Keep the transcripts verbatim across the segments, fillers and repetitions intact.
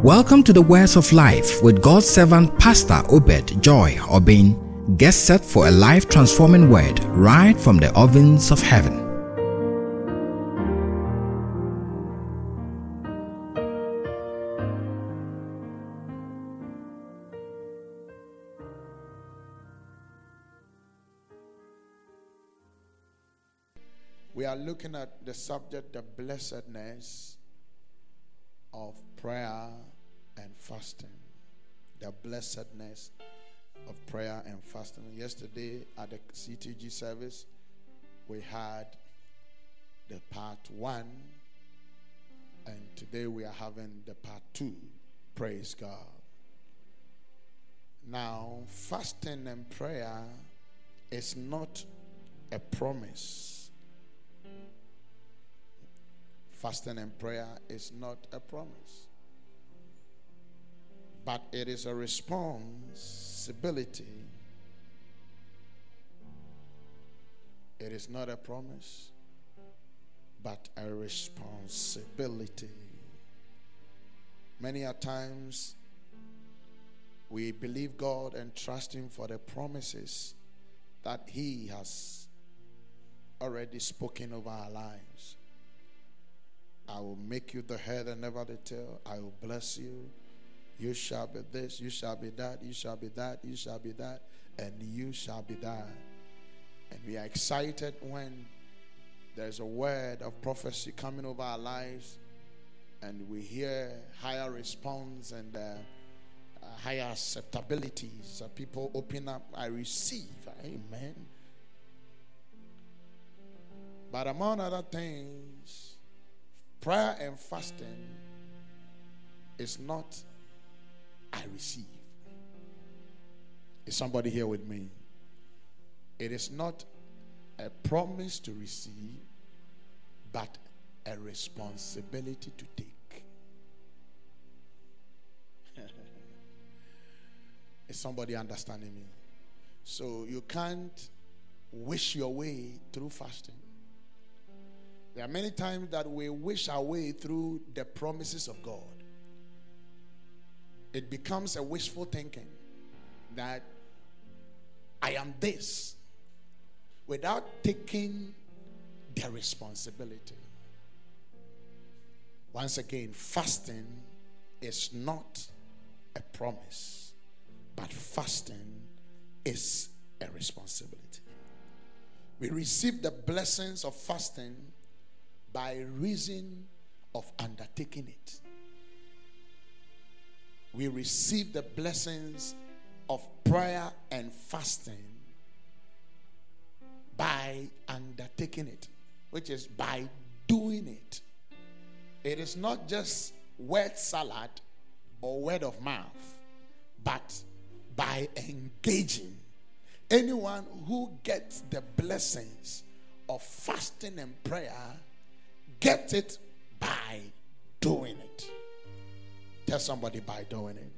Welcome to the Words of Life with God's servant Pastor Obed Joy Obin. Get set for a life-transforming word right from the ovens of heaven. We are looking at the subject, the blessedness of prayer and fasting. The blessedness of prayer and fasting. Yesterday at the C T G service, we had the part one, and today we are having the part two. Praise God. Now, fasting and prayer is not a promise. Fasting and prayer is not a promise, but it is a responsibility. It is not a promise, but a responsibility. Many a times we believe God and trust Him for the promises that He has already spoken over our lives. I will make you the head and never the tail. I will bless you. You shall be this, you shall be that, you shall be that, you shall be that, and you shall be that. And we are excited when there's a word of prophecy coming over our lives, and we hear higher response and uh, uh, higher acceptability. So people open up, I receive. Amen. But among other things, prayer and fasting is not I receive. Is somebody here with me? It is not a promise to receive, but a responsibility to take. Is somebody understanding me? So you can't wish your way through fasting. There are many times that we wish our way through the promises of God. It becomes a wishful thinking that I am this without taking the responsibility. Once again, fasting is not a promise, but fasting is a responsibility. We receive the blessings of fasting by reason of undertaking it. We receive the blessings of prayer and fasting by undertaking it, which is by doing it. It is not just word salad or word of mouth, but by engaging. Anyone who gets the blessings of fasting and prayer get it by doing it. Tell somebody, by doing it.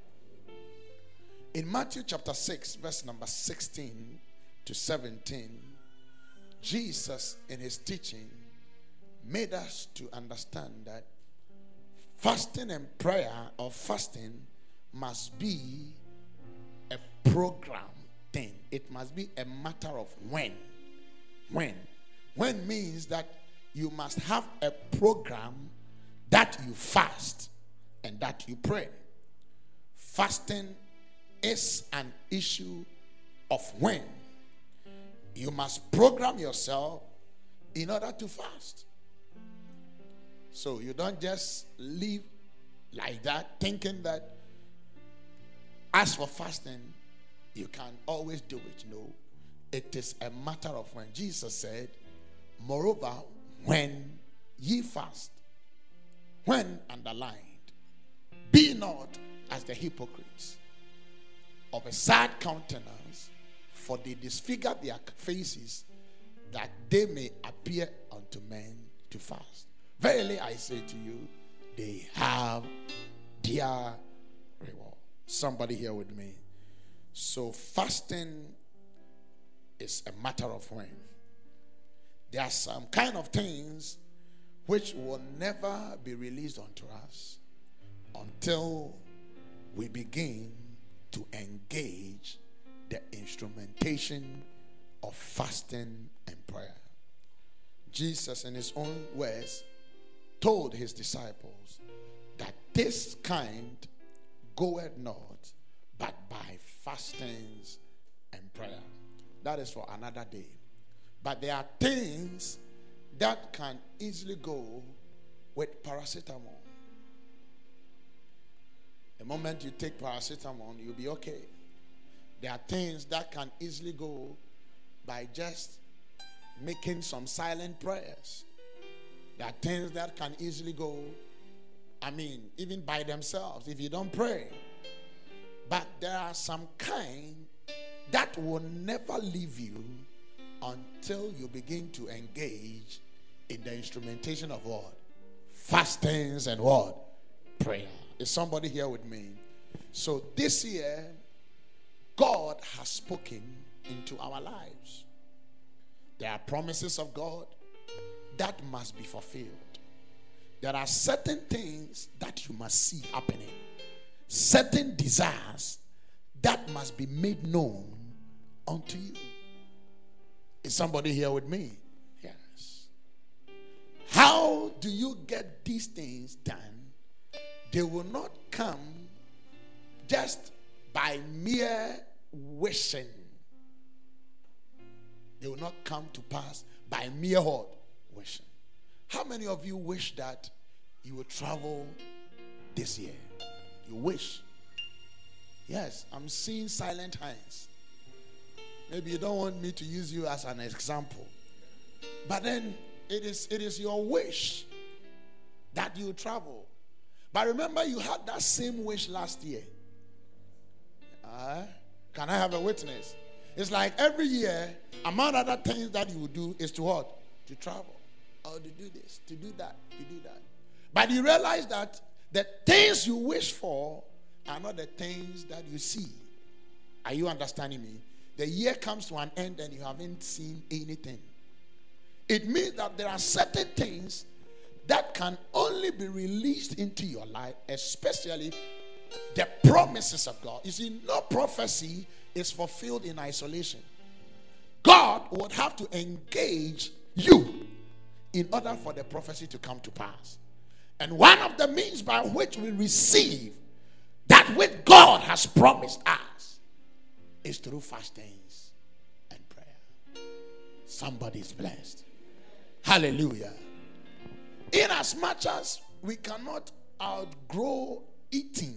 In Matthew chapter six, verse number sixteen to seventeen, Jesus in his teaching made us to understand that fasting and prayer or fasting must be a program thing. It must be a matter of when. When. When means that you must have a program that you fast and that you pray. Fasting is an issue of when. You must program yourself in order to fast. So you don't just live like that thinking that as for fasting, you can always do it. No, it is a matter of when. Jesus said, moreover, when ye fast, when underlined, be not as the hypocrites of a sad countenance, for they disfigure their faces, that they may appear unto men to fast. Verily I say to you, they have their reward. Somebody here with me. So fasting is a matter of when. There are some kind of things which will never be released unto us until we begin to engage the instrumentation of fasting and prayer. Jesus, in his own words, told his disciples that this kind goeth not but by fastings and prayer. That is for another day. But there are things that can easily go with paracetamol. The moment you take paracetamol, you'll be okay. There are things that can easily go by just making some silent prayers. There are things that can easily go, I mean, even by themselves, if you don't pray. But there are some kind that will never leave you until you begin to engage in the instrumentation of what? Fastings and what? Prayer. Is somebody here with me? So this year, God has spoken into our lives. There are promises of God that must be fulfilled. There are certain things that you must see happening. Certain desires that must be made known unto you. Is somebody here with me? Yes. How do you get these things done? They will not come just by mere wishing. They will not come to pass by mere what? Wishing. How many of you wish that you will travel this year? You wish. Yes, I'm seeing silent hands. Maybe you don't want me to use you as an example. But then it is it is your wish that you travel. But remember, you had that same wish last year. Uh, can I have a witness? It's like every year, among other things that you would do is to what? To travel. Or to do this, to do that, to do that. But you realize that the things you wish for are not the things that you see. Are you understanding me? The year comes to an end and you haven't seen anything. It means that there are certain things that can only be released into your life, especially the promises of God. You see, no prophecy is fulfilled in isolation. God would have to engage you in order for the prophecy to come to pass. And one of the means by which we receive that which God has promised us is through fastings and prayer. Somebody's blessed. Hallelujah. In as much as we cannot outgrow eating,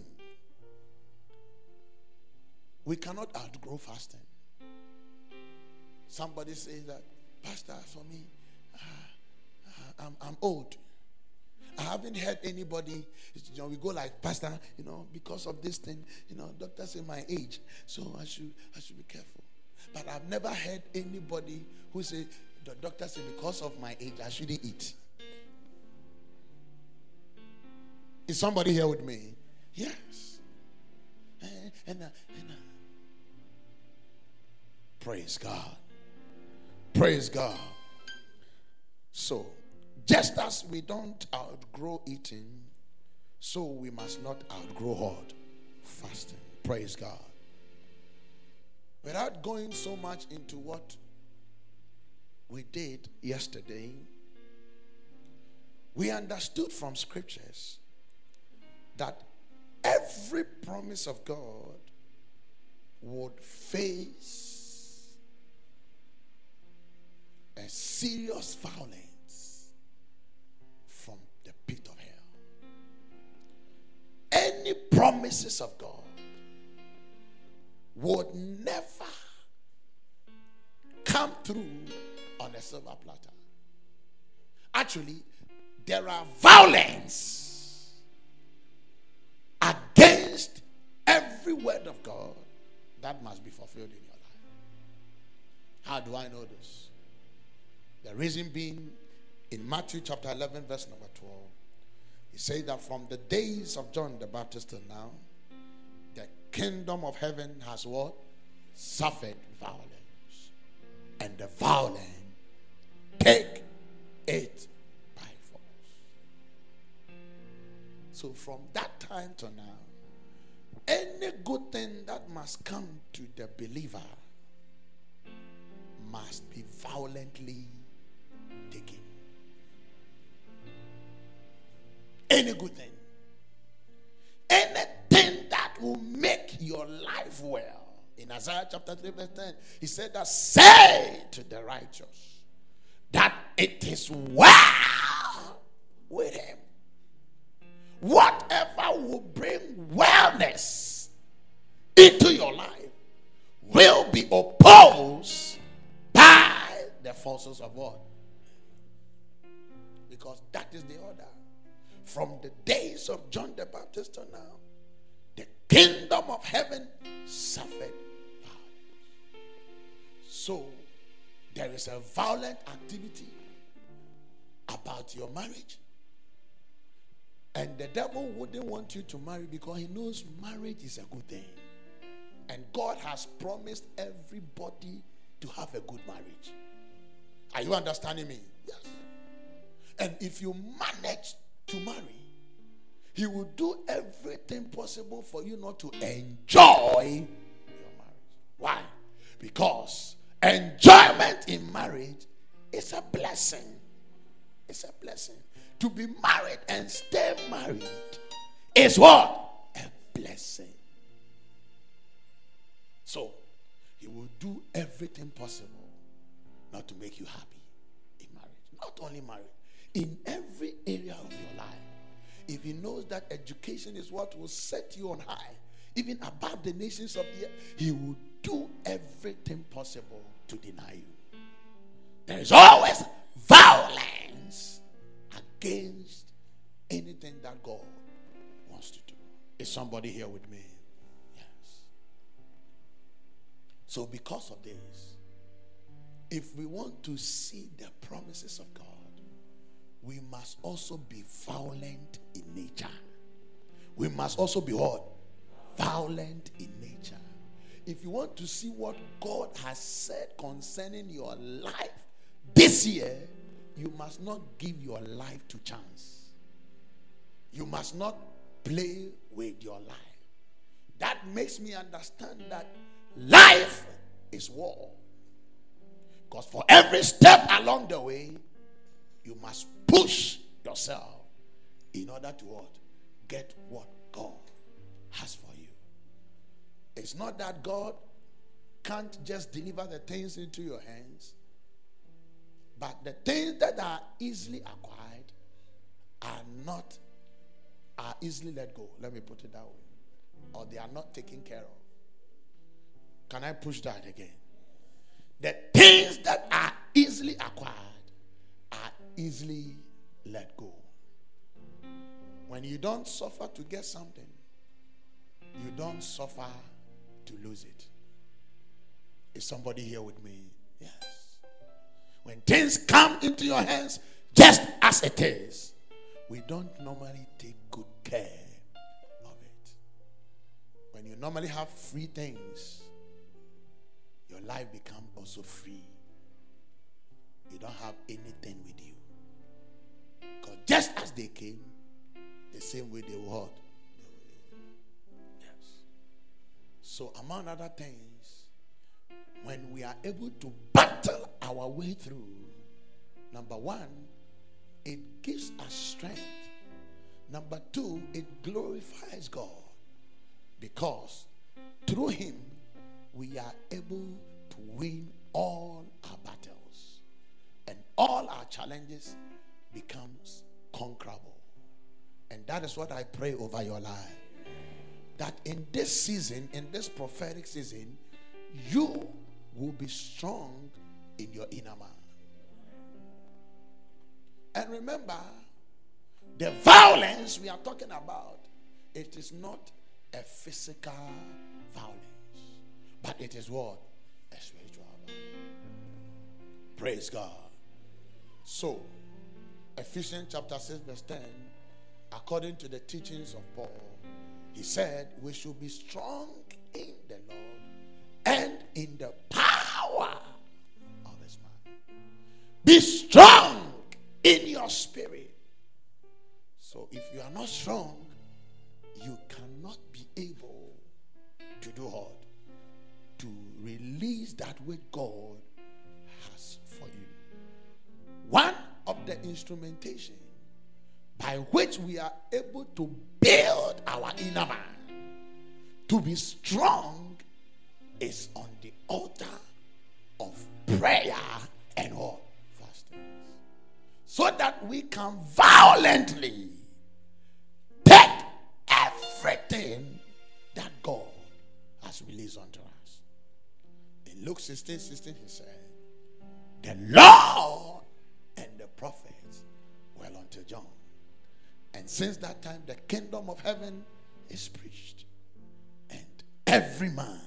we cannot outgrow fasting. Somebody says that, Pastor, for me, uh, uh, I'm, I'm old. I haven't heard anybody, you know, we go like, Pastor, you know, because of this thing, you know, doctors say my age, so I should I should be careful. But I've never heard anybody who say, the doctor said because of my age, I shouldn't eat. Is somebody here with me? Yes. And, and, uh, and uh, praise God. Praise God. So, just as we don't outgrow eating, so we must not outgrow what? Fasting. Praise God. Without going so much into what we did yesterday, we understood from scriptures that every promise of God would face a serious violence from the pit of hell. Any promises of God would never come through on a silver platter. Actually, there are violence against every word of God that must be fulfilled in your life. How do I know this? The reason being, in Matthew chapter eleven, verse number twelve, he says that from the days of John the Baptist till now, the kingdom of heaven has what? Suffered violence. And the violent take it by force. So from that time to now, any good thing that must come to the believer must be violently taken. Any good thing. Anything that will make your life well. In Isaiah chapter three verse ten, he said that, say to the righteous that it is well with him. Whatever will bring wellness into your life will be opposed by the forces of God. Because that is the order. From the days of John the Baptist to now, the kingdom of heaven suffered violence. So, there is a violent activity about your marriage. And the devil wouldn't want you to marry because he knows marriage is a good thing. And God has promised everybody to have a good marriage. Are you understanding me? Yes. And if you manage to marry, he will do everything possible for you not to enjoy your marriage. Why? Because enjoyment in marriage is a blessing. It's a blessing. To be married and stay married is what? A blessing. So, he will do everything possible not to make you happy in marriage. Not only marriage, in every area of your life. If he knows that education is what will set you on high, even above the nations of the earth, he will do everything possible to deny you. There is always violence against anything that God wants to do. Is somebody here with me? Yes. So because of this, if we want to see the promises of God, we must also be violent in nature. We must also be what? Violent in nature. If you want to see what God has said concerning your life this year, you must not give your life to chance. You must not play with your life. That makes me understand that life is war. Because for every step along the way, you must push yourself in order to what? Get what God has for you. It's not that God can't just deliver the things into your hands, but the things that are easily acquired are not, are easily let go. Let me put it that way. Or they are not taken care of. Can I push that again? The things that are easily acquired are easily let go. When you don't suffer to get something, you don't suffer to lose it. Is somebody here with me? Yes. When things come into your hands just as it is, we don't normally take good care of it. When you normally have free things, your life becomes also free. You don't have anything with you. Because just as they came, the same way they will hurt. Yes. So among other things, when we are able to battle our way through, number one, it gives us strength. Number two, it glorifies God. Because through him, we are able to win all our battles. And all our challenges becomes conquerable. And that is what I pray over your life. That in this season, in this prophetic season, you will be strong in your inner man. And remember, the violence we are talking about, it is not a physical violence, but it is what? A spiritual violence. Praise God. So, Ephesians chapter six verse ten, according to the teachings of Paul, he said we should be strong in the Lord and in the power of his might. Be strong in your spirit. So if you are not strong, you cannot be able to do what? To release that which God has for you. One of the instrumentation by which we are able to build our inner man to be strong is on the altar of prayer and all fasting, so that we can violently take everything that God has released unto us. In Luke sixteen sixteen, he said, the law and the prophets were until John. And since that time, the kingdom of heaven is preached. And every man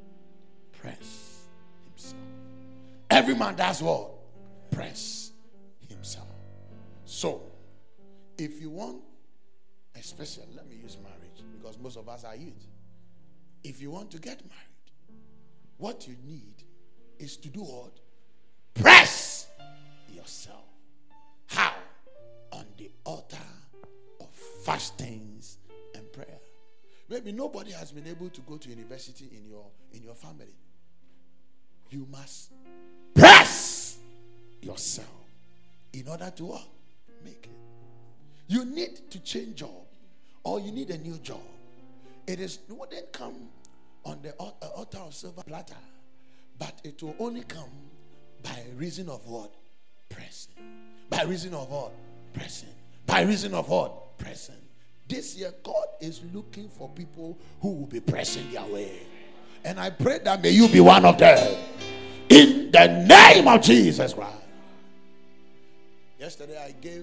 press himself. Every man does what? Press himself. So, if you want, especially, let me use marriage, because most of us are youth. If you want to get married, what you need is to do what? Press yourself. How? On the altar of fastings and prayer. Maybe nobody has been able to go to university in your in your family. You must press yourself in order to what? Make it. You need to change job, or you need a new job. It is it wouldn't come on the altar of silver platter, but it will only come by reason of what? Pressing. By reason of what? Pressing. By reason of what? Pressing. This year, God is looking for people who will be pressing their way. And I pray that may you be one of them. In the name of Jesus Christ. Yesterday, I gave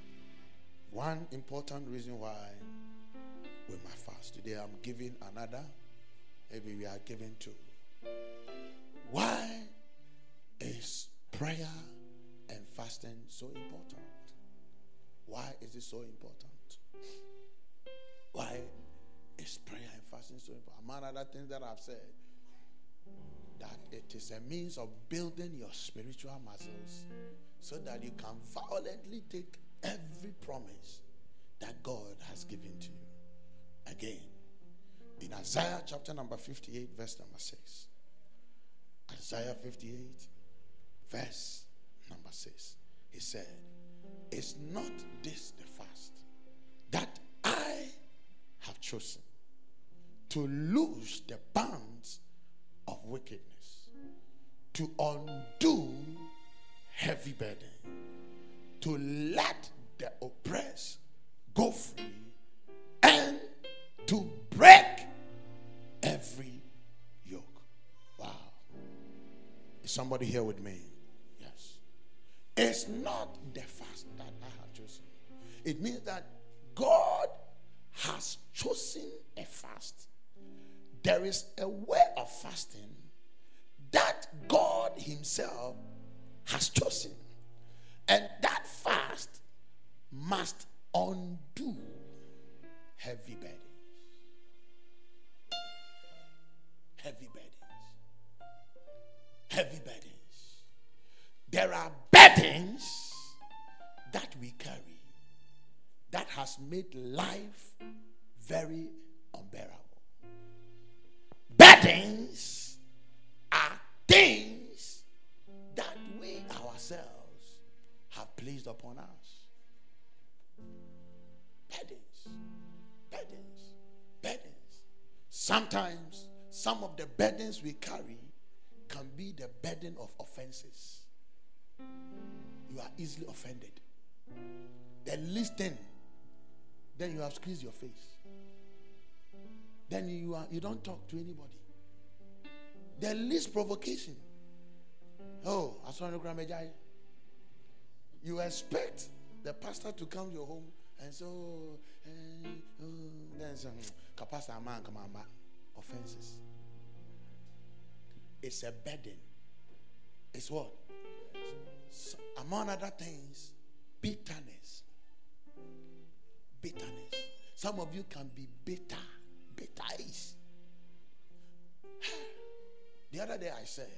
one important reason why we must fast. Today, I'm giving another. Maybe we are giving two. Why is prayer and fasting so important? Why is it so important? Why is prayer and fasting so important? Among other things that I've said, that it is a means of building your spiritual muscles so that you can violently take every promise that God has given to you. Again, in Isaiah chapter number fifty-eight, verse number six. Isaiah fifty-eight, verse number six. He said, is not this the fast that I have chosen to loose the bands of wickedness, to undo heavy burden, to let the oppressed go free, and to break every yoke. Wow. Is somebody here with me? Yes. It's not the fast that I have chosen. It means that God has chosen a fast. There is a way of fasting that God himself has chosen. And that fast must undo heavy burdens. Heavy burdens. Heavy burdens. There are burdens that we carry that has made life very unbearable. Burdens are things that we ourselves have placed upon us. Burdens, burdens, burdens. Sometimes some of the burdens we carry can be the burden of offenses. You are easily offended. The least thing, then you have squeezed your face. Then you are you don't talk to anybody. The least provocation. Oh, I saw no Gramajai. You expect the pastor to come to your home and so uh, uh, then some kapasa man come on back. Offenses. It's a burden. It's what? So, among other things, bitterness. Bitterness. Some of you can be bitter. Bitter is. The other day I said,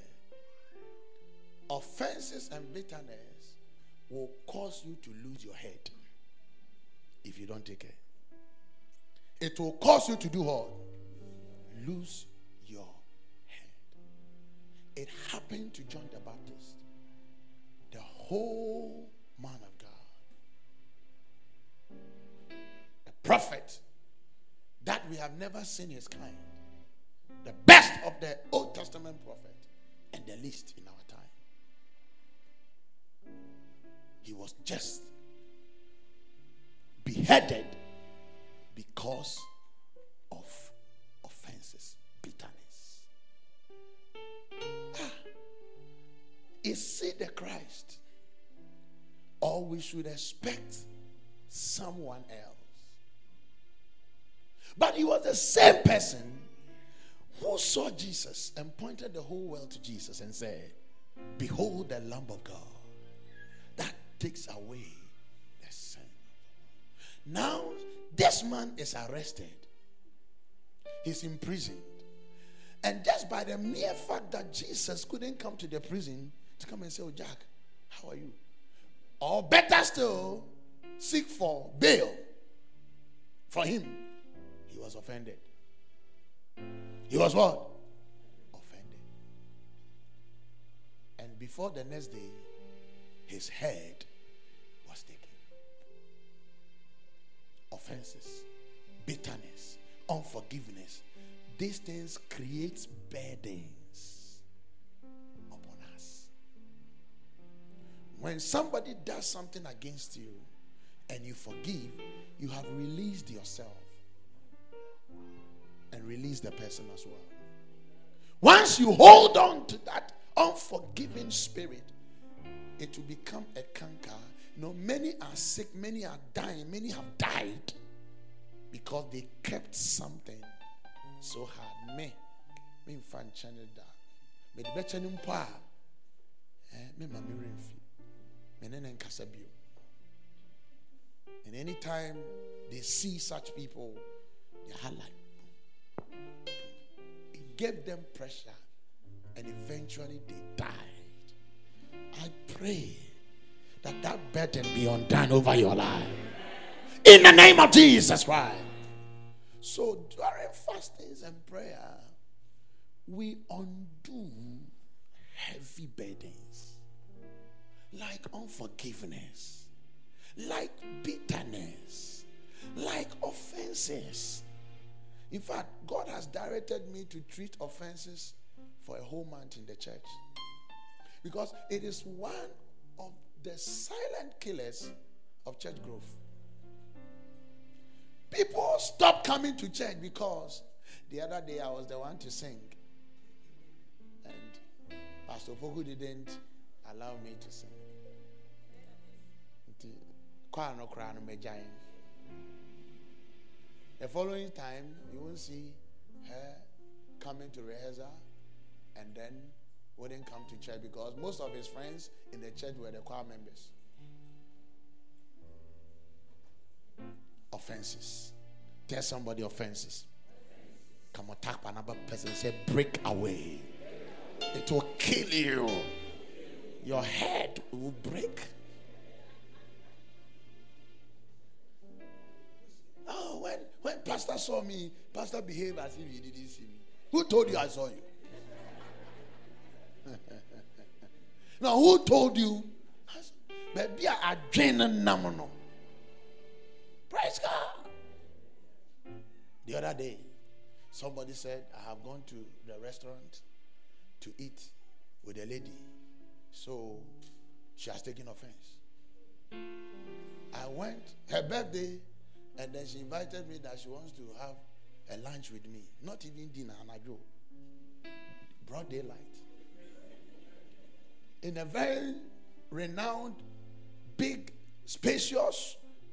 offenses and bitterness will cause you to lose your head if you don't take care. it will cause you to do what? Lose your head. It happened to John the Baptist, the whole man of God, a prophet that we have never seen his kind, the best of the Old Testament prophet and the least in our time. He was just beheaded because of offenses, bitterness. Ah, is he the Christ? Or we should expect someone else? But he was the same person who saw Jesus and pointed the whole world to Jesus and said, behold the Lamb of God that takes away the sin. Now, this man is arrested. He's imprisoned. And just by the mere fact that Jesus couldn't come to the prison to come and say, oh, Jack, how are you? Or better still, seek for bail for him. He was offended. He was what? Offended. And before the next day, his head was taken. Offenses, bitterness, unforgiveness. These things create burdens upon us. When somebody does something against you and you forgive, you have released yourself and release the person as well. Once you hold on to that unforgiving spirit, it will become a canker. You know, many are sick, many are dying, many have died because they kept something so hard. Me, me infant channel da. Me the better num pa. Eh, me mami renfi. Me nene nkasabio. And anytime they see such people, they are like. It gave them pressure, and eventually they died. I pray that that burden be undone over your life in the name of Jesus Christ. So during fastings and prayer, we undo heavy burdens like unforgiveness, like bitterness, like offenses. In fact, God has directed me to treat offenses for a whole month in the church. Because it is one of the silent killers of church growth. People stop coming to church because the other day I was the one to sing. And Pastor Poku didn't allow me to sing. The following time, you will see her coming to rehearsal and then wouldn't come to church because most of his friends in the church were the choir members. Offenses. Tell somebody offenses. Come on, tap another person. Say, break away. It will kill you. Your head will break. Oh, when, when Pastor saw me, Pastor behaved as if he didn't see me. Who told you I saw you? Now, who told you? Baby, I drain a namono. Praise God. The other day, somebody said, I have gone to the restaurant to eat with a lady. So, she has taken offense. I went, her birthday, and then she invited me that she wants to have a lunch with me. Not even dinner, Anajo. Broad daylight. In a very renowned, big, spacious.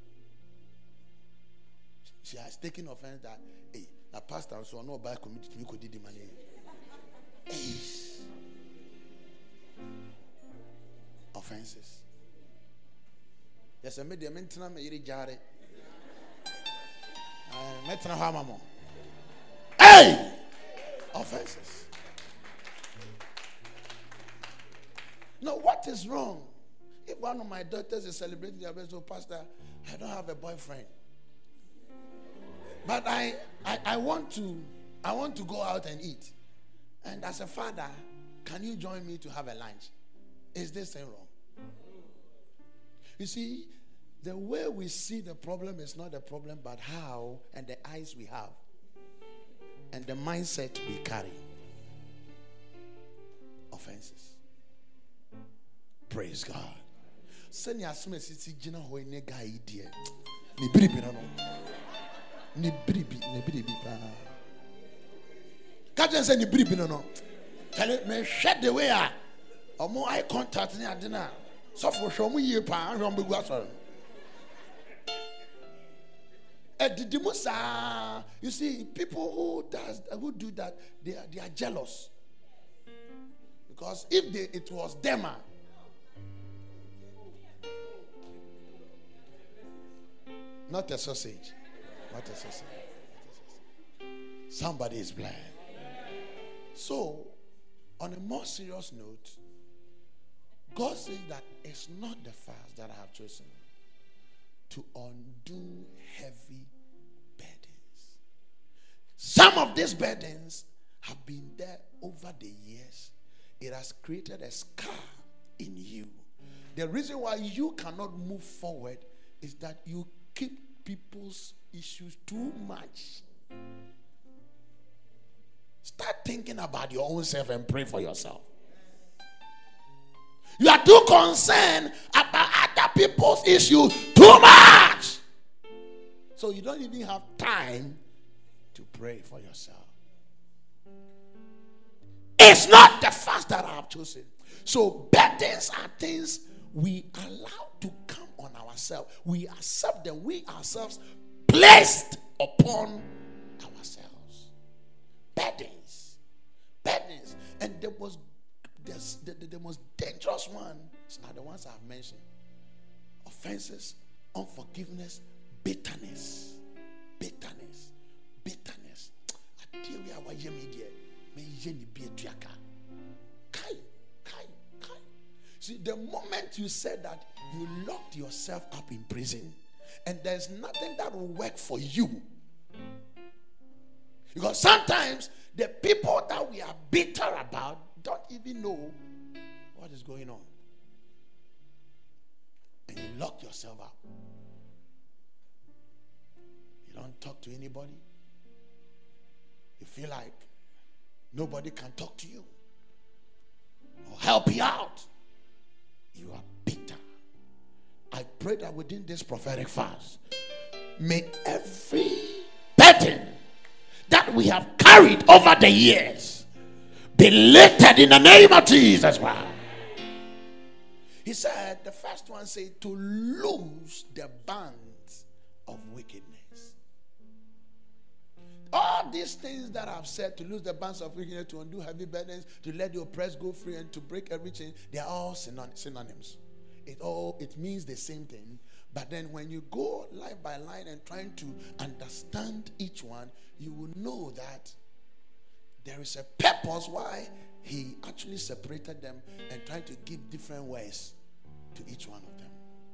She has taken offense that, hey, the pastor so no by committee to me could do the money. Hey. Offenses. Yes, I made the maintenance me iri jare. I met na hamamo. Hey! Offenses. No, what is wrong? If one of my daughters is celebrating their birthday, so Pastor, I don't have a boyfriend. But I, I, I want to, I want to go out and eat. And as a father, can you join me to have a lunch? Is this thing wrong? You see, the way we see the problem is not the problem, but how and the eyes we have and the mindset we carry. Offenses. Praise God. Send your smith city jina ho ne guy idea. Ni biribi no. Ni biribi, ni biribi pa. Kaje say ni biribi no no. Tell me shut the way ah. Omo eye contact ni ade na. So for show mu ye pa, ahwe mbegu asoro. You see, people who does who do that, they are, they are jealous. Because if they, it was them, not a sausage, not a sausage. Somebody is blind. So, on a more serious note, God says that it's not the fast that I have chosen to undo heavy burdens. Some of these burdens have been there over the years. It has created a scar in you. The reason why you cannot move forward is that you keep people's issues too much. Start thinking about your own self and pray for yourself. You are too concerned about other people's issues too much. So you don't even have time to pray for yourself. It's not the fast that I have chosen. So burdens are things we allow to come on ourselves. We accept them. We ourselves placed upon ourselves. Burdens. Burdens. And there was This, the, the, the most dangerous ones are the ones I've mentioned. Offenses, unforgiveness, bitterness. Bitterness. Bitterness. See, the moment you said that, you locked yourself up in prison. And there's nothing that will work for you. Because sometimes the people that we are bitter about don't even know what is going on. And you lock yourself up. You don't talk to anybody. You feel like nobody can talk to you or help you out. You are bitter. I pray that within this prophetic fast, may every burden that we have carried over the years be lifted in the name of Jesus Christ. He said, the first one said, to loose the bands of wickedness. All these things that I've said, to lose the bands of wickedness, to undo heavy burdens, to let the oppressed go free, and to break every chain, they are all synonyms. It all it means the same thing. But then when you go line by line and trying to understand each one, you will know that there is a purpose why he actually separated them and tried to give different ways to each one of them.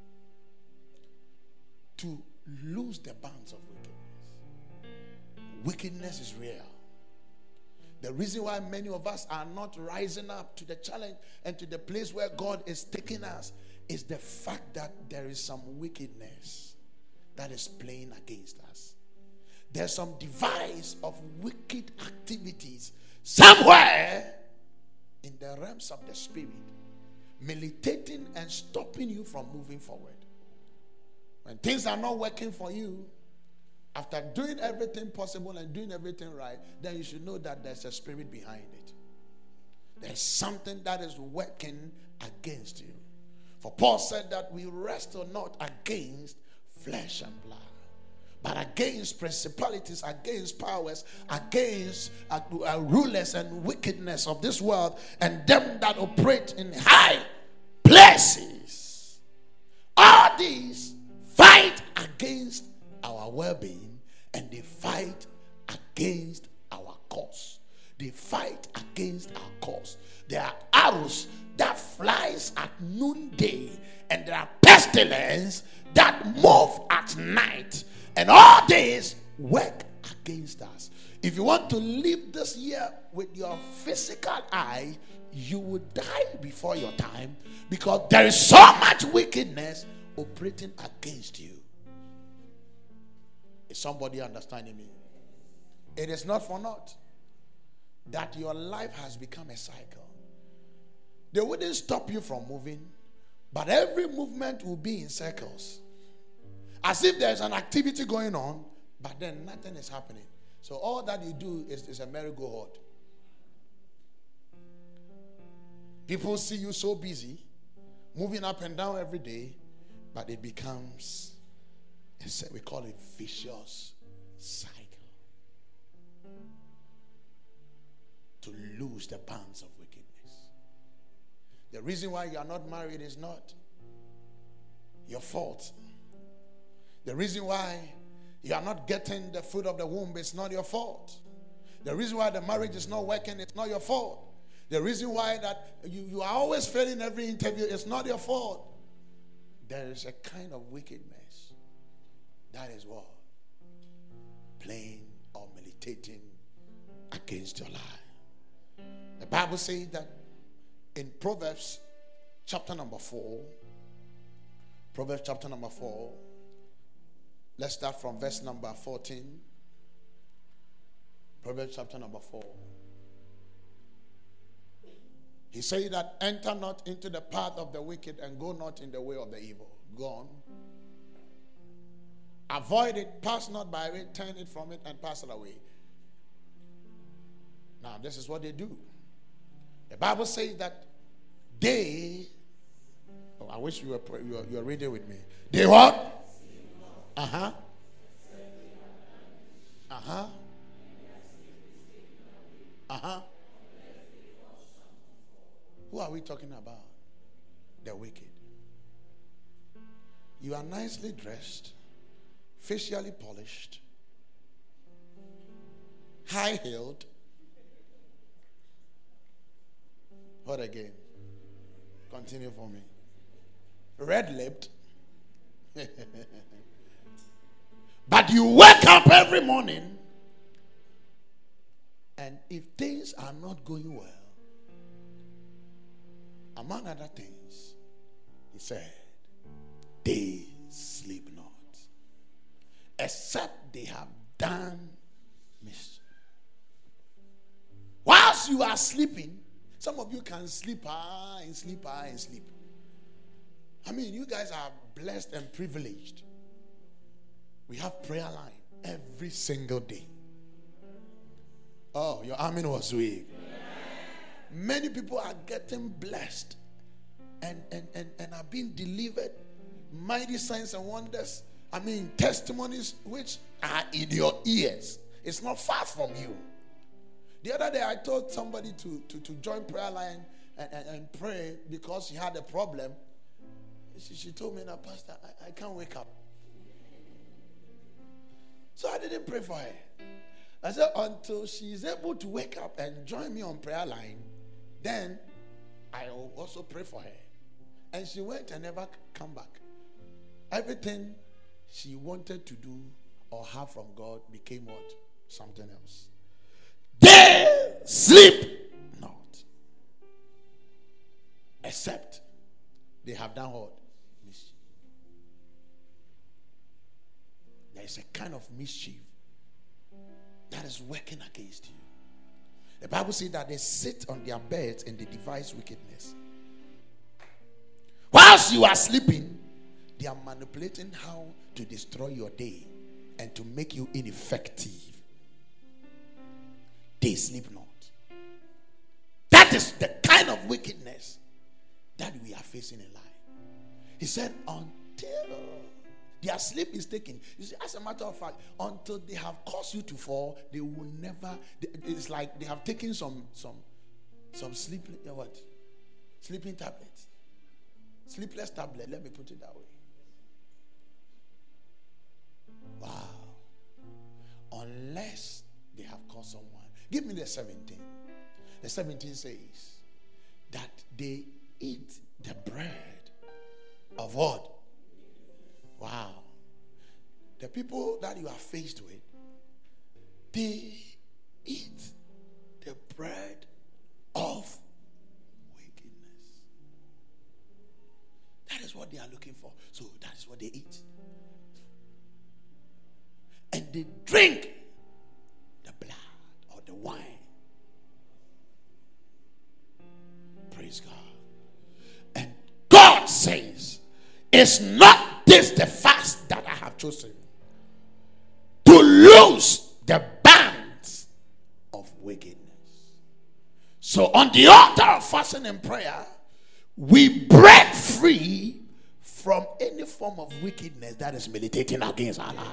To lose the bands of wickedness. Wickedness is real. The reason why many of us are not rising up to the challenge and to the place where God is taking us is the fact that there is some wickedness that is playing against us. There's some device of wicked activities somewhere in the realms of the spirit, militating and stopping you from moving forward. When things are not working for you, after doing everything possible and doing everything right, then you should know that there's a spirit behind it. There's something that is working against you. For Paul said that we wrestle not against flesh and blood, but against principalities, against powers, against uh, uh, rulers and wickedness of this world, and them that operate in high places. All these fight against our well-being, and they fight against our cause. They fight against our cause. There are arrows that flies at noonday, and there are pestilence that move at night. And all this work against us. If you want to live this year with your physical eye, you will die before your time, because there is so much wickedness operating against you. Is somebody understanding me? It is not for naught that your life has become a cycle. They wouldn't stop you from moving, but every movement will be in circles. As if there's an activity going on, but then nothing is happening. So all that you do is, is a merry-go-round. People see you so busy, moving up and down every day, but it becomes, we call it vicious cycle. To lose the bands of wickedness. The reason why you are not married is not your fault. The reason why you are not getting the fruit of the womb is not your fault. The reason why the marriage is not working is not your fault. The reason why that you, you are always failing every interview is not your fault. There is a kind of wickedness that is what? Playing or militating against your life. The Bible says that in Proverbs chapter number four, Proverbs chapter number four, let's start from verse number fourteen. Proverbs chapter number four. He said that enter not into the path of the wicked and go not in the way of the evil. Go on. Avoid it, pass not by it, turn it from it and pass it away. Now this is what they do. The Bible says that they, oh, I wish you were, you were, you were reading with me. They what? Uh-huh. Uh-huh. Uh-huh. Who are we talking about? The wicked. You are nicely dressed, facially polished, high-heeled. What again? Continue for me. Red-lipped. But you wake up every morning, and if things are not going well, among other things, he said, they sleep not, except they have done mischief. Whilst you are sleeping, some of you can sleep ah, and sleep ah, and sleep. I mean, you guys are blessed and privileged. We have prayer line every single day. Oh, your amen was weak. Many people are getting blessed and, and, and, and are being delivered. Mighty signs and wonders. I mean, testimonies which are in your ears. It's not far from you. The other day I told somebody to, to, to join prayer line and, and, and pray because she had a problem. She, she told me, that, Pastor, I, I can't wake up. So I didn't pray for her. I said, until she is able to wake up and join me on prayer line, then I will also pray for her. And she went and never come back. Everything she wanted to do or have from God became what? Something else. They sleep not, except they have done what? Mischief. There is a kind of mischief that is working against you. The Bible says that they sit on their beds and they devise wickedness. Whilst you are sleeping, they are manipulating how to destroy your day and to make you ineffective. They sleep not. That is the kind of wickedness that we are facing in life. He said, until their sleep is taken. You see, as a matter of fact, until they have caused you to fall, they will never. It's like they have taken some some some sleep. What? Sleeping tablets. Sleepless tablet. Let me put it that way. Wow. Unless they have caused someone. Give me the seventeen. The seventeen says that they eat the bread of what? Wow. The people that you are faced with, they eat the bread of wickedness. That is what they are looking for. So that is what they eat. And they drink the blood or the wine. Praise God. And God says, is not this the fast that I have chosen? To loose the bands of wickedness. So on the altar of fasting and prayer, we break free from any form of wickedness that is militating against our life.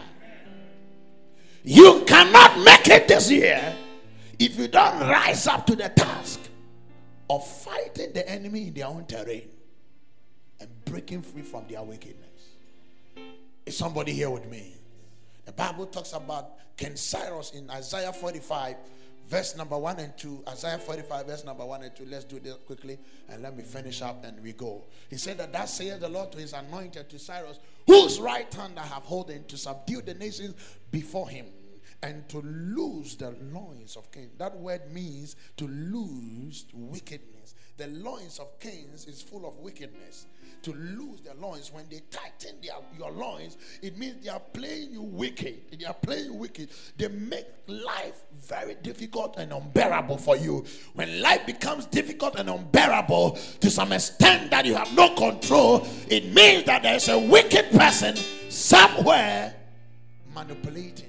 You cannot make it this year if you don't rise up to the task of fighting the enemy in their own terrain and breaking free from their wickedness. Is somebody here with me? The Bible talks about King Cyrus in Isaiah forty-five, verse number one and two. Isaiah forty-five, verse number one and two. Let's do this quickly and let me finish up and we go. He said that thus saith the Lord to his anointed, to Cyrus, whose right hand I have holden, to subdue the nations before him, and to loose the loins of kings. That word means to loose wickedness. The loins of kings is full of wickedness. To loose their loins, when they tighten their, your loins, it means they are playing you wicked. They are playing you wicked. They make life very difficult and unbearable for you. When life becomes difficult and unbearable to some extent that you have no control, it means that there is a wicked person somewhere manipulating.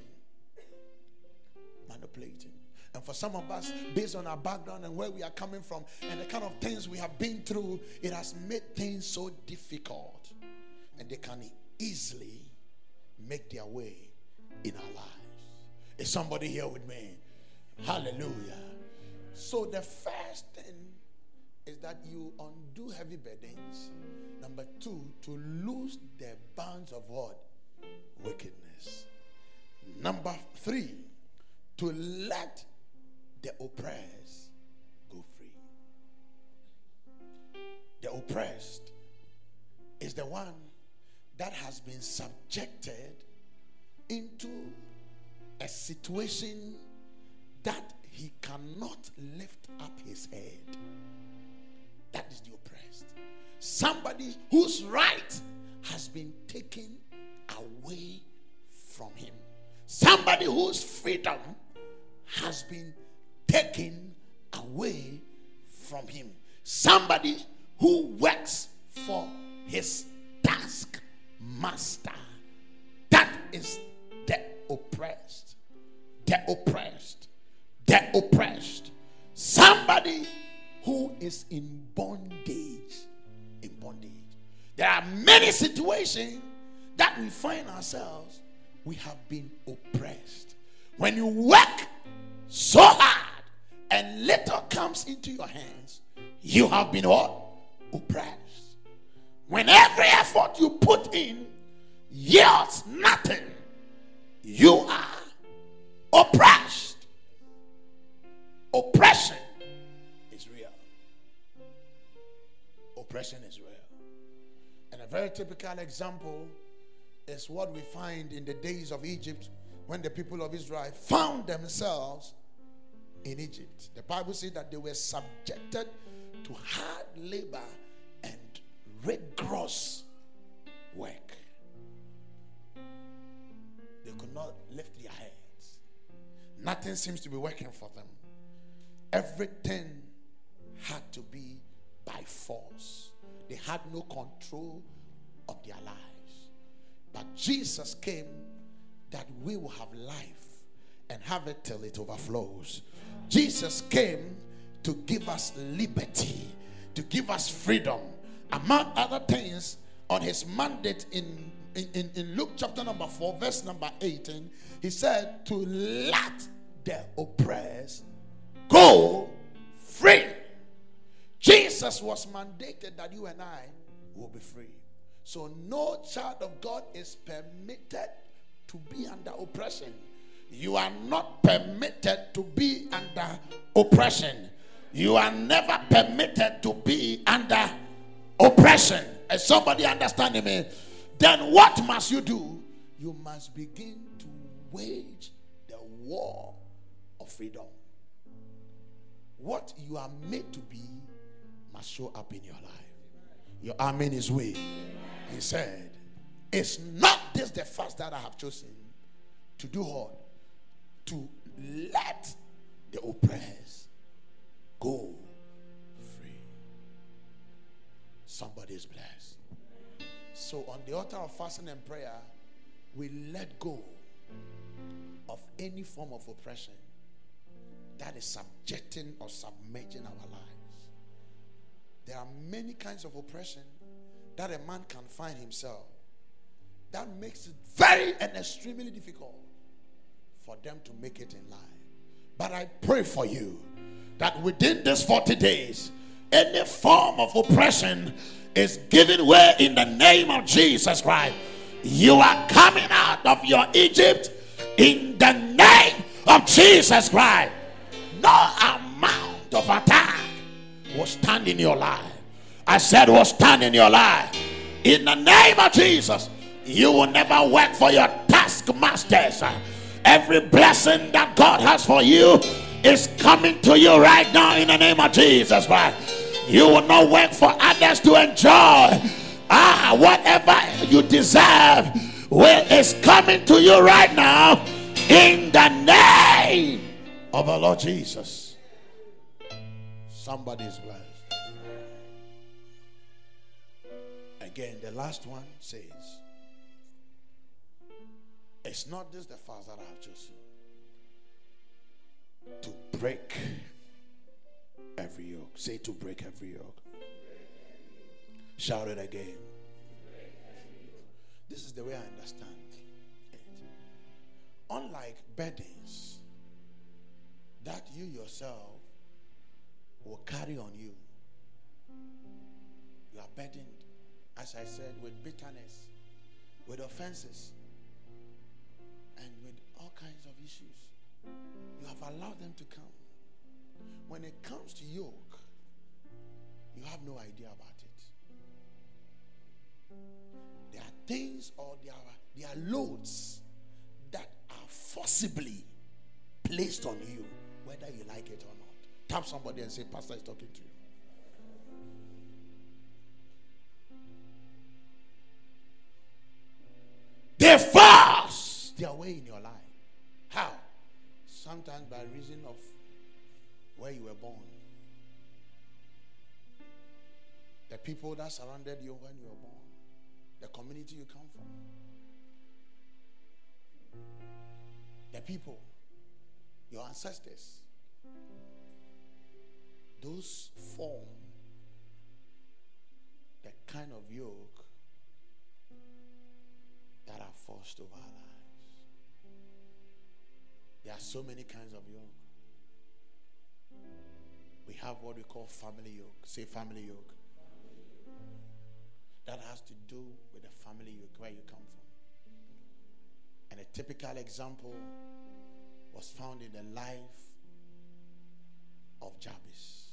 And for some of us, based on our background and where we are coming from and the kind of things we have been through, it has made things so difficult. And they can easily make their way in our lives. Is somebody here with me? Hallelujah. So the first thing is that you undo heavy burdens. Number two, to loose the bands of what? Wickedness. Number three, to let the oppressed go free. The oppressed is the one that has been subjected into a situation that he cannot lift up his head. That is the oppressed. Somebody whose right has been taken away from him. Somebody whose freedom has been taken away from him. Somebody who works for his task master. That is the oppressed. The oppressed. The oppressed. Somebody who is in bondage. In bondage. There are many situations that we find ourselves, we have been oppressed. When you work so hard and little comes into your hands, you have been what? Oppressed. When every effort you put in yields nothing, you are oppressed. Oppression is real. Oppression is real. And a very typical example is what we find in the days of Egypt, when the people of Israel found themselves in Egypt. The Bible says that they were subjected to hard labor and rigorous work. They could not lift their heads. Nothing seems to be working for them. Everything had to be by force. They had no control of their lives. But Jesus came that we will have life and have it till it overflows. Jesus came to give us liberty, to give us freedom. Among other things, on his mandate in, in, in Luke chapter number four, verse number eighteen, he said to let the oppressed go free. Jesus was mandated that you and I will be free. So no child of God is permitted to be under oppression. You are not permitted to be under oppression. You are never permitted to be under oppression. Is somebody understanding me? Then what must you do? You must begin to wage the war of freedom. What you are made to be must show up in your life. Your amen is way. He said, it's not this the fast that I have chosen to do what? To let the oppressed go free. Somebody is blessed. So on the altar of fasting and prayer, we let go of any form of oppression that is subjecting or submerging our lives. There are many kinds of oppression that a man can find himself that makes it very and extremely difficult for them to make it in life. But I pray for you that within these forty days, any form of oppression is given way in the name of Jesus Christ. You are coming out of your Egypt in the name of Jesus Christ. No amount of attack will stand in your life. I said will stand in your life. In the name of Jesus, you will never work for your taskmasters. Every blessing that God has for you is coming to you right now in the name of Jesus Christ. You will not work for others to enjoy. Ah, whatever you deserve will is coming to you right now in the name of the Lord Jesus. Somebody is blessed. Again, the last one says, it's not this the fast that I have chosen to break every yoke. Say to break every yoke. Shout it again. This is the way I understand it. Unlike burdens that you yourself will carry on you, you are burdened, as I said, with bitterness, with offenses, and with all kinds of issues. You have allowed them to come. When it comes to yoke, you have no idea about it. There are things or there are, there are loads that are forcibly placed on you, whether you like it or not. Tap somebody and say, Pastor is talking to you. They force their way in your life. How? Sometimes by reason of where you were born. The people that surrounded you when you were born. The community you come from. The people, your ancestors. Those form the kind of yoke that are forced over our lives. There are so many kinds of yoke. We have what we call family yoke. Say family yoke. That has to do with the family yoke, where you come from. And a typical example was found in the life of Jabez.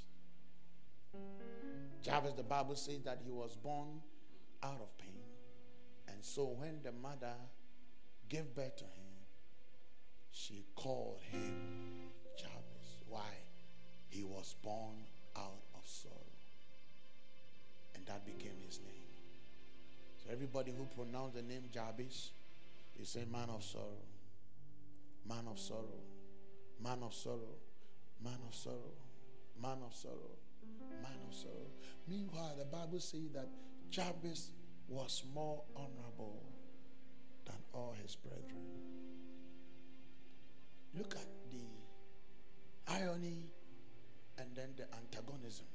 Jabez, the Bible says that he was born out of pain. And so when the mother gave birth to him, she called him Jabez. Why? He was born out of sorrow. And that became his name. So everybody who pronounced the name Jabez, you say man of sorrow, man of sorrow, man of sorrow, man of sorrow, man of sorrow, man of sorrow. Meanwhile, the Bible says that Jabez was more honorable than all his brethren. Look at the irony and then the antagonism.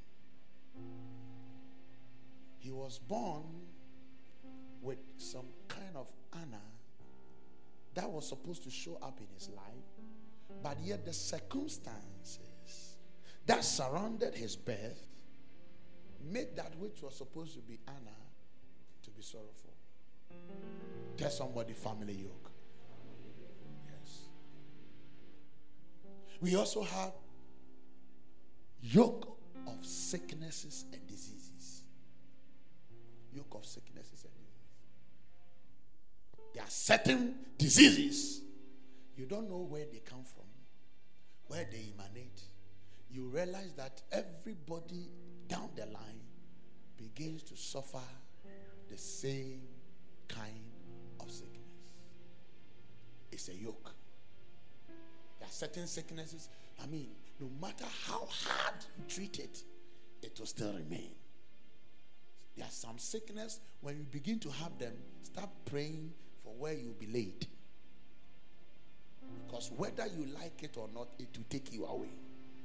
He was born with some kind of honor that was supposed to show up in his life, but yet the circumstances that surrounded his birth made that which was supposed to be honor to be sorrowful. Tell somebody family yoke. Yes. We also have yoke of sicknesses and diseases. Yoke of sicknesses and diseases. There are certain diseases you don't know where they come from, where they emanate. You realize that everybody down the line begins to suffer the same kind of sickness. It's a yoke. There are certain sicknesses, I mean, no matter how hard you treat it, it will still remain. There are some sickness, when you begin to have them, start praying for where you'll be laid. Because whether you like it or not, it will take you away.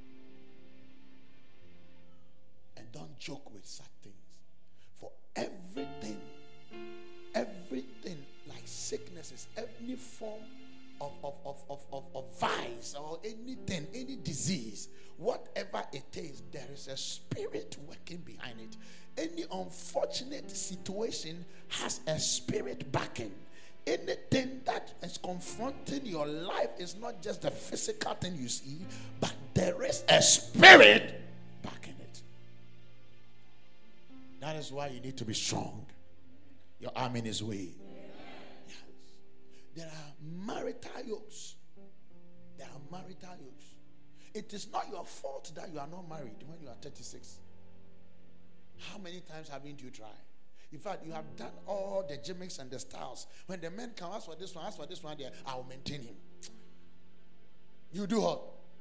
And don't joke with such things. For everything, everything like sicknesses, any form of, of, of, of, of, of vice or anything, any disease, whatever it is, there is a spirit working behind it. Any unfortunate situation has a spirit backing. Anything that is confronting your life is not just the physical thing you see, but there is a spirit backing it. That is why you need to be strong. Your arm in his way. Yes. There are marital yokes. There are marital yokes. It is not your fault that you are not married when you are thirty-six. How many times haven't you tried? In fact, you have done all the gimmicks and the styles. When the men come, ask for this one, ask for this one, there, I will maintain him. You do what?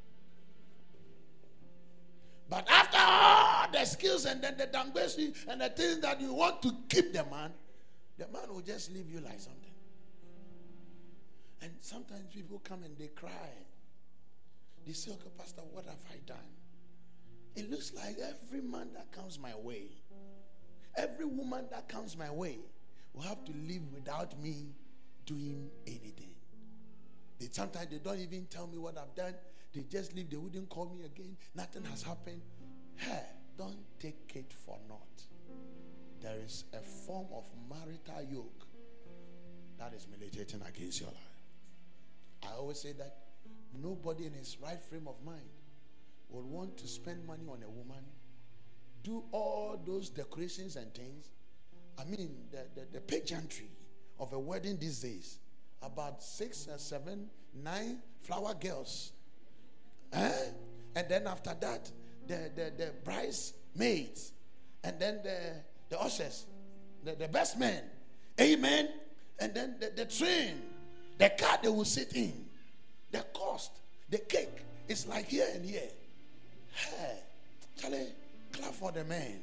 But after all the skills and then the dangbeshi and the things that you want to keep the man, the man will just leave you like something. And sometimes people come and they cry. They say, okay, Pastor, what have I done? It looks like every man that comes my way, every woman that comes my way will have to live without me doing anything. They, sometimes they don't even tell me what I've done. They just leave. They wouldn't call me again. Nothing has happened. Hey, don't take it for naught. There is a form of marital yoke that is militating against your life. I always say that nobody in his right frame of mind would want to spend money on a woman, do all those decorations and things. I mean, the, the, the pageantry of a wedding these days, about six or seven, nine flower girls. Eh? And then after that, the, the, the bridesmaids, and then the, the ushers, the, the best men. Amen. And then the, the train, the car they will sit in, the cost, the cake. It's like here and here. Hey, Charlie, clap for the man.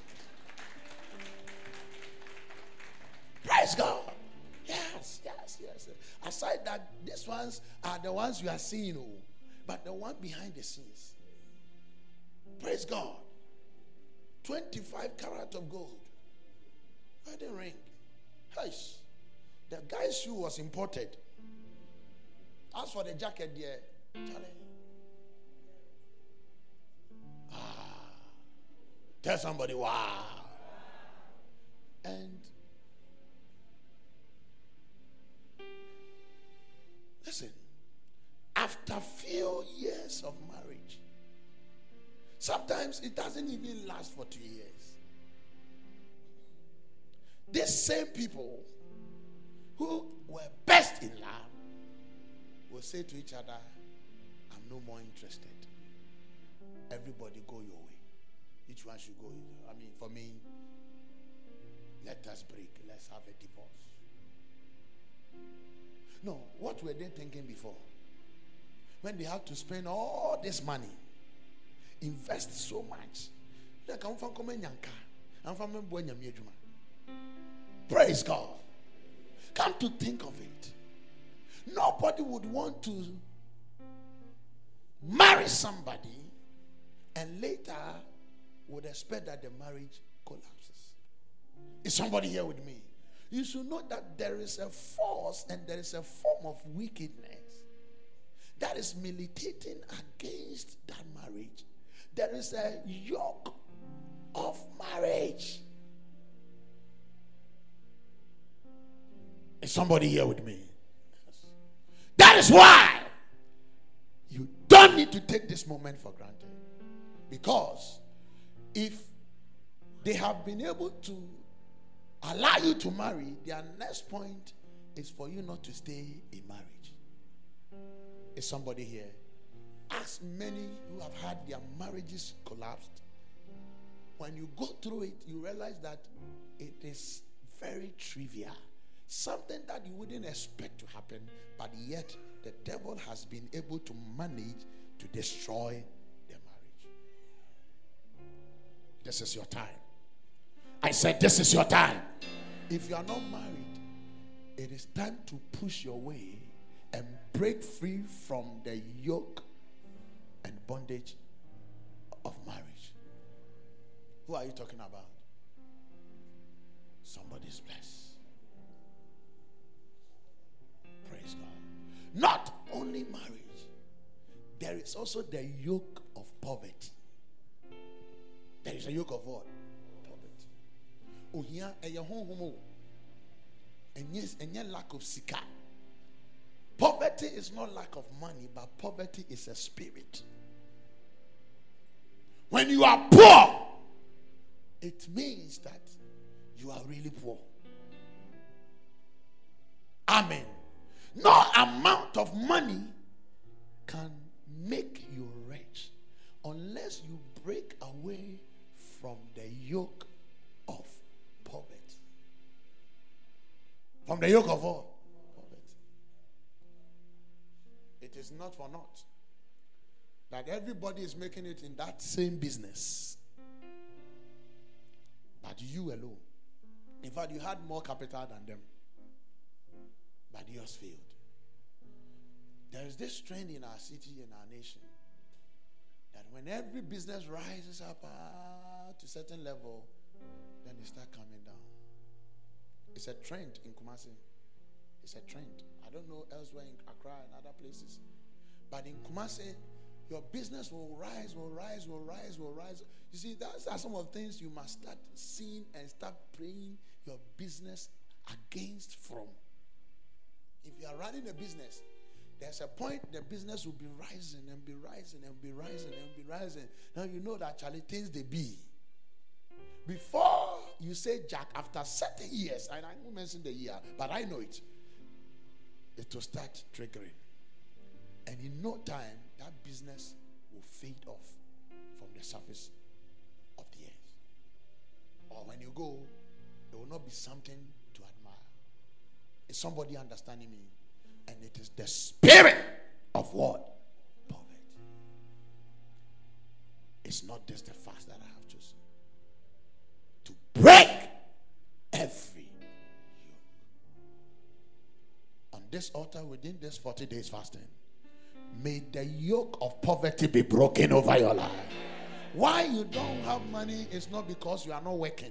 Praise God. Yes, yes, yes. Aside that, these ones are the ones you are seeing, oh, but the one behind the scenes. Praise God. twenty-five carat of gold. Wedding ring. Hush. The guy's shoe was imported. As for the jacket there, Charlie. Ah. Tell somebody, wow. And listen, after few years of marriage, sometimes it doesn't even last for two years. These same people who were best in love will say to each other, I'm no more interested. Everybody go your way. Each one should go. I mean, for me, let us break. Let's have a divorce. No, what were they thinking before? When they had to spend all this money, invest so much. Praise God. Come to think of it, nobody would want to marry somebody and later would expect that the marriage collapses. Is somebody here with me? You should know that there is a force and there is a form of wickedness that is militating against that marriage. There is a yoke of marriage. Is somebody here with me? Yes. That is why you don't need to take this moment for granted. Because if they have been able to allow you to marry, their next point is for you not to stay in marriage. Is somebody here? Ask many who have had their marriages collapsed. When you go through it, you realize that it is very trivial. Something that you wouldn't expect to happen, but yet the devil has been able to manage to destroy their marriage. This is your time. I said, this is your time. If you are not married, it is time to push your way and break free from the yoke and bondage of marriage. Who are you talking about? Somebody's blessed. Praise God. Not only marriage, there is also the yoke of poverty. There is a yoke of what? Poverty. Oh, here, a home, and yes, and yet lack of sika. Poverty is not lack of money, but poverty is a spirit. When you are poor, it means that you are really poor. Amen. No amount of money can make you rich unless you break away from the yoke of poverty. From the yoke of what? It is not for naught that everybody is making it in that same business, but you alone. In fact, you had more capital than them, but yours failed. There is this trend in our city and our nation that when every business rises up uh, to a certain level, then they start coming down. It's a trend in Kumasi. It's a trend. I don't know elsewhere in Accra and other places. But in Kumasi, your business will rise, will rise, will rise, will rise. You see, those are some of the things you must start seeing and start praying your business against from. If you are running a business, there's a point the business will be rising and be rising and be rising and be rising. Now you know that Charlie things they be. Before you say Jack, after certain years, and I won't mention the year, but I know it, it will start triggering. And in no time, that business will fade off from the surface of the earth. Or when you go, it will not be something to admire. Is somebody understanding me? And it is the spirit of what? Poverty. It's not just the fast that I have chosen. To break every yoke. On this altar, within this forty days fasting, may the yoke of poverty be broken over your life. Why you don't have money is not because you are not working.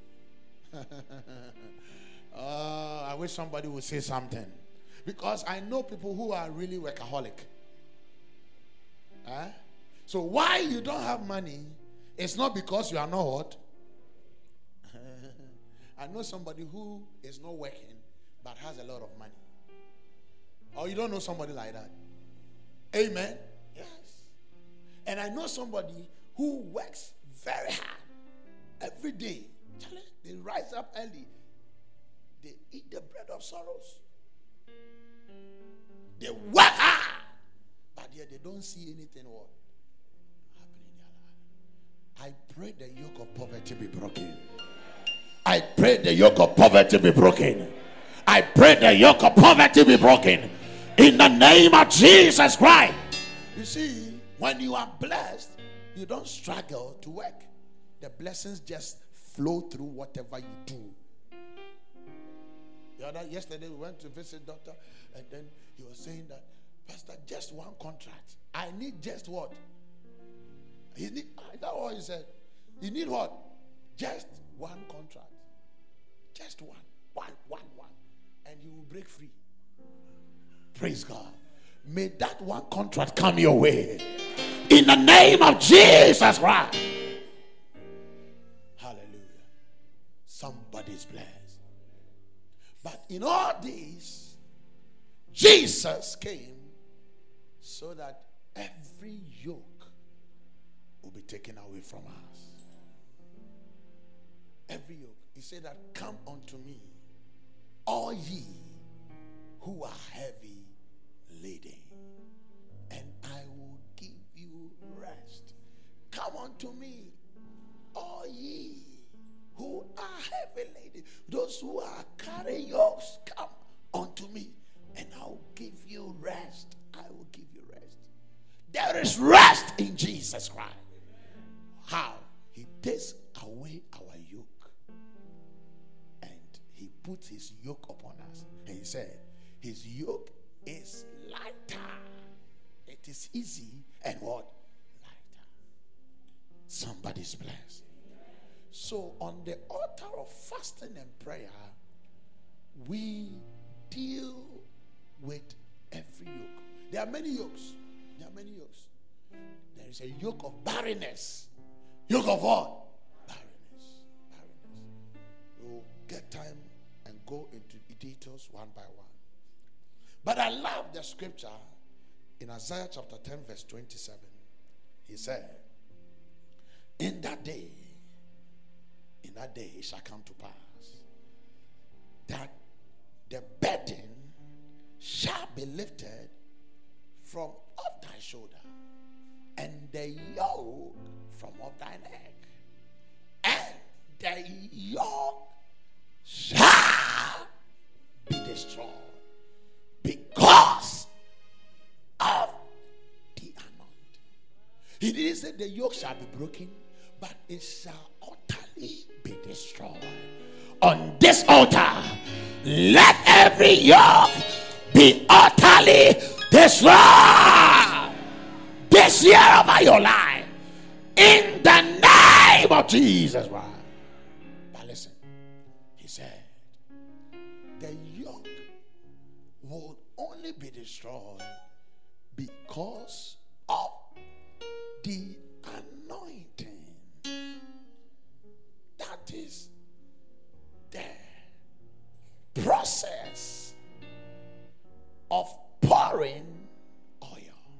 uh, I wish somebody would say something. Because I know people who are really workaholic. Eh? So why you don't have money, it's not because you are not what? I know somebody who is not working but has a lot of money. Or you don't know somebody like that. Amen? Yes. And I know somebody who works very hard every day. They rise up early. They eat the bread of sorrows. They work hard. But yet they don't see anything what happening in their life. I pray the yoke of poverty be broken. I pray the yoke of poverty be broken. I pray the yoke of poverty be broken. In the name of Jesus Christ. You see, when you are blessed, you don't struggle to work. The blessings just flow through whatever you do. The other, yesterday we went to visit doctor, and then he was saying that, Pastor, just one contract. I need just what? He need, is that what he said? You need what? Just one contract. Just one. One, one, one. And you will break free. Praise God. May that one contract come your way. In the name of Jesus Christ. Hallelujah. Somebody's blessed. But in all this, Jesus came so that every yoke will be taken away from us. Every yoke. He said that, come unto me, all ye who are heavy laden. unto me, all ye who are heavy laden, those who are carrying yokes, come unto me, and I'll give you rest. I will give you rest. There is rest in Jesus Christ. How? He takes away our yoke, and he puts his yoke upon us. And he said, his yoke is lighter. It is easy and what? Lighter. Somebody's blessed. So on the altar of fasting and prayer, we deal with every yoke. There are many yokes. There are many yokes. There is a yoke of barrenness. Yoke of what? Barrenness. Barrenness. We'll get time and go into the details one by one. But I love the scripture in Isaiah chapter ten, verse twenty-seven. He said, in that day, in that day it shall come to pass that the burden shall be lifted from off thy shoulder, and the yoke from off thy neck, and the yoke shall be destroyed because of the anointing. He didn't say the yoke shall be broken, but it shall utterly be destroyed. On this altar, let every yoke be utterly destroyed this year over your life, in the name of Jesus Christ. But listen, he said, the yoke will only be destroyed because of the anointing. That is the process of pouring oil.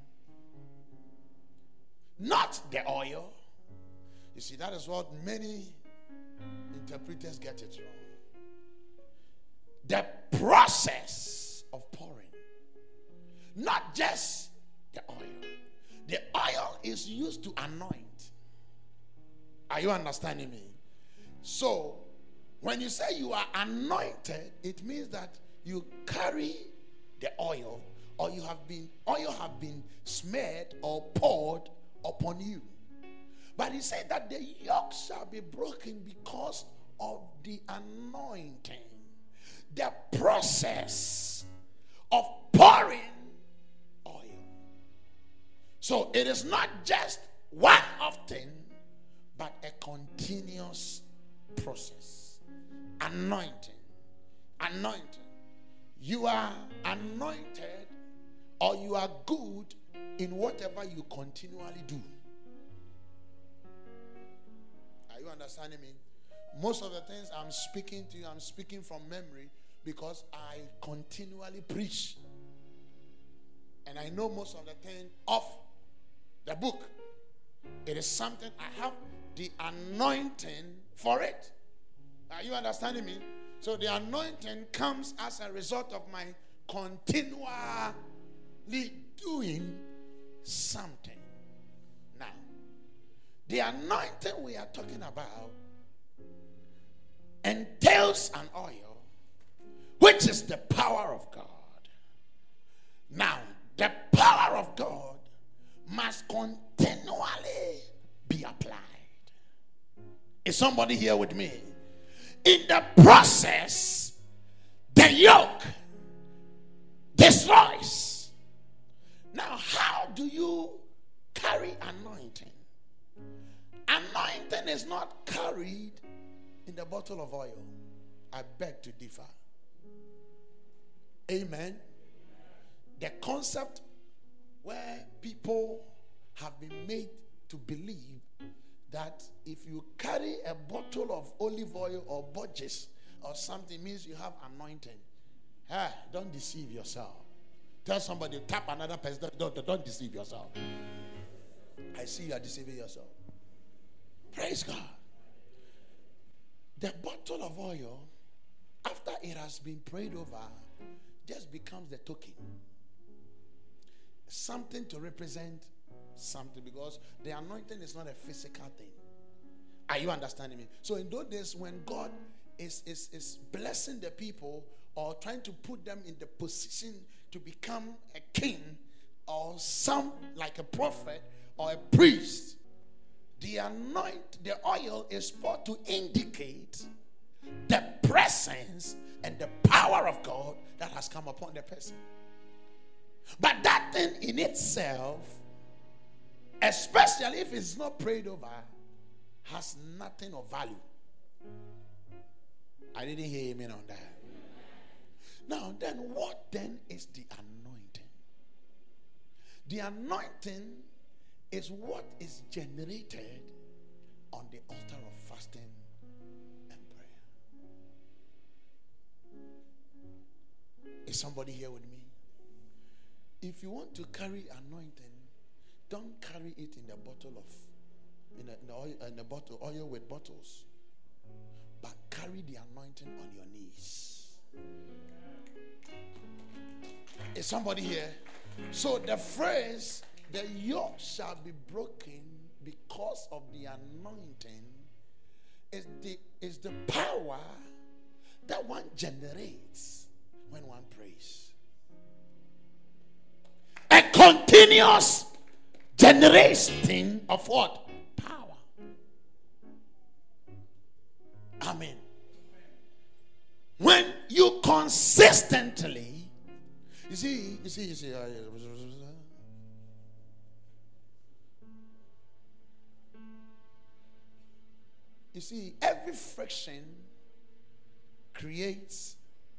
Not the oil. You see, that is what many interpreters get it wrong. The process of pouring. Not just the oil. The oil is used to anoint. Are you understanding me? So, when you say you are anointed, it means that you carry the oil, or you have been oil have been smeared or poured upon you. But he said that the yoke shall be broken because of the anointing. The process of pouring oil. So it is not just one often, but a continuous process. Anointing. Anointing. You are anointed, or you are good in whatever you continually do. Are you understanding me? Most of the things I'm speaking to you, I'm speaking from memory because I continually preach. And I know most of the things of the book. It is something I have the anointing for it. Are you understanding me? So the anointing comes as a result of my continually doing something. Now, the anointing we are talking about entails an oil, which is the power of God. Now, the power of God must continually be applied. Is somebody here with me? In the process, the yoke destroys. Now, how do you carry anointing? Anointing is not carried in the bottle of oil. I beg to differ. Amen. The concept where people have been made to believe that if you carry a bottle of olive oil or budges or something, means you have anointing. Ah, don't deceive yourself. Tell somebody, tap another person. Don't, don't, don't deceive yourself. I see you are deceiving yourself. Praise God. The bottle of oil, after it has been prayed over, just becomes the token. Something to represent something, because the anointing is not a physical thing. Are you understanding me? So in those days, when God is, is, is blessing the people or trying to put them in the position to become a king or some like a prophet or a priest, the anoint, the oil is supposed to indicate the presence and the power of God that has come upon the person. But that thing in itself, especially if it's not prayed over, has nothing of value. I didn't hear amen on that. Now then, what then is the anointing? The anointing is what is generated on the altar of fasting and prayer. Is somebody here with me? If you want to carry anointing, don't carry it in the bottle of in a, in the oil, in the bottle oil with bottles, but carry the anointing on your knees. Is somebody here? So the phrase, the yoke shall be broken because of the anointing, is the is the power that one generates when one prays. A continuous generation of what? Power. Amen. When you consistently, you see, you see, you see, uh, you see, every friction creates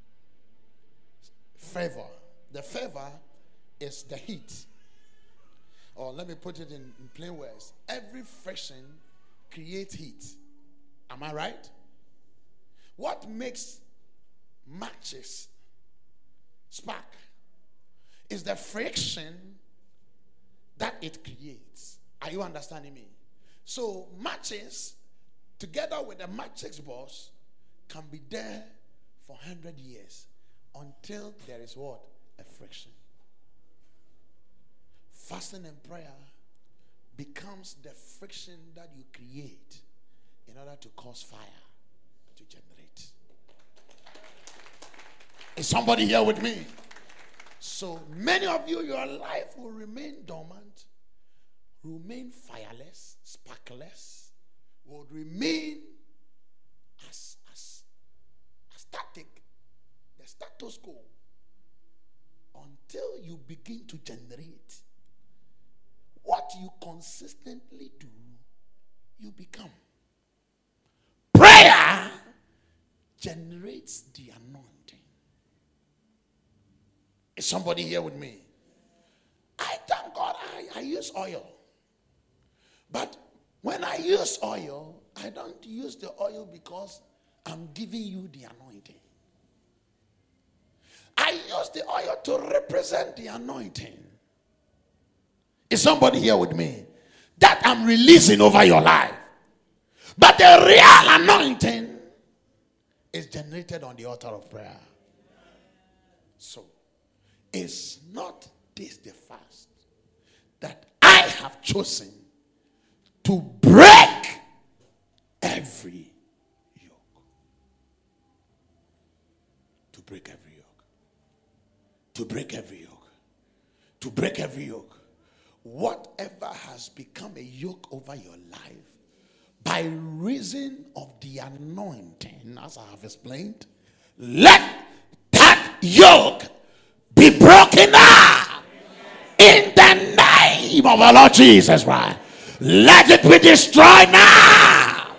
fervor. The fervor is the heat. Or let me put it in, in plain words. Every friction creates heat. Am I right? What makes matches spark is the friction that it creates. Are you understanding me? So matches, together with the matchbox boss, can be there for one hundred years until there is what? A friction. Fasting and prayer becomes the friction that you create in order to cause fire to generate. Is somebody here with me? So many of you, your life will remain dormant, remain fireless, sparkless, will remain as, as, as static, the status quo, until you begin to generate. What you consistently do, you become. Prayer generates the anointing. Is somebody here with me? I thank God I, I use oil. But when I use oil, I don't use the oil because I'm giving you the anointing. I use the oil to represent the anointing. Is somebody here with me? That I'm releasing over your life. But the real anointing is generated on the altar of prayer. So, it's not this the fast that I have chosen to break every yoke. To break every yoke. To break every yoke. To break every yoke. Whatever has become a yoke over your life, by reason of the anointing, as I have explained, let that yoke be broken up in the name of our Lord Jesus Christ. Let it be destroyed now.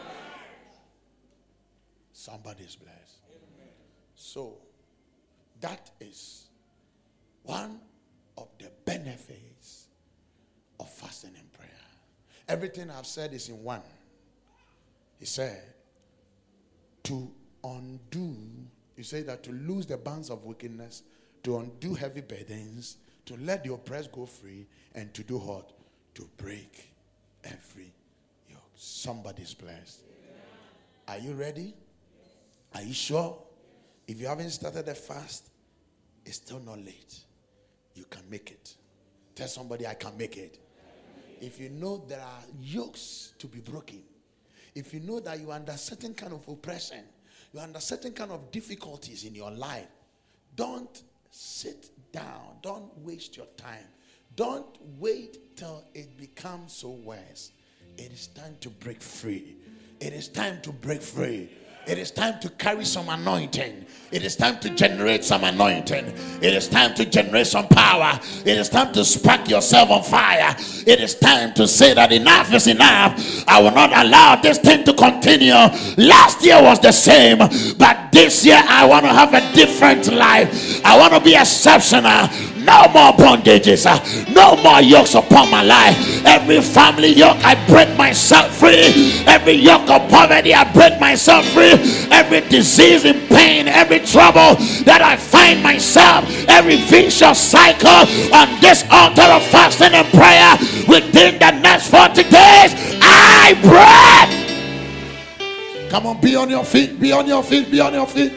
Somebody's blessed. So, that is one of the benefits of fasting and prayer. Everything I've said is in one. He said, to undo, you say that to loose the bands of wickedness, to undo heavy burdens, to let the oppressed go free, and to do what? To break every yoke. Somebody's blessed. Are you ready? Are you sure? If you haven't started a fast, it's still not late. You can make it. Tell somebody, I can make it. if you know there are yokes to be broken, if you know that you are under certain kind of oppression, you are under certain kind of difficulties in your life, don't sit down. Don't waste your time. Don't wait till it becomes so worse. It is time to break free. It is time to break free. It is time to carry some anointing. It is time to generate some anointing. It is time to generate some power. It is time to spark yourself on fire. It is time to say that enough is enough. I will not allow this thing to continue. Last year was the same, but this year I want to have a different life. I want to be exceptional. No more bondages. No more yokes upon my life. Every family yoke, I break myself free. Every yoke of poverty, I break myself free. Every disease and pain, every trouble that I find myself, every vicious cycle on this altar of fasting and prayer, within the next forty days, I break. Come on, be on your feet, be on your feet, be on your feet.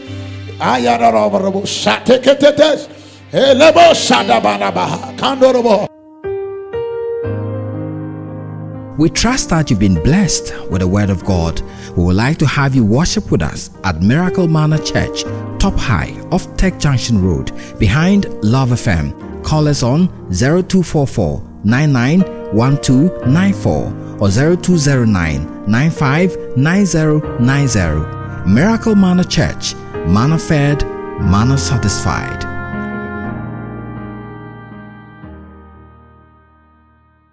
We trust that you've been blessed with the word of God. We would like to have you worship with us at Miracle Manor Church, Top High off Tech Junction Road, behind Love F M. Call us on zero two four four, nine nine one two nine four or zero two zero nine, nine five nine zero nine zero. Miracle Manor Church, manna fed, manna satisfied.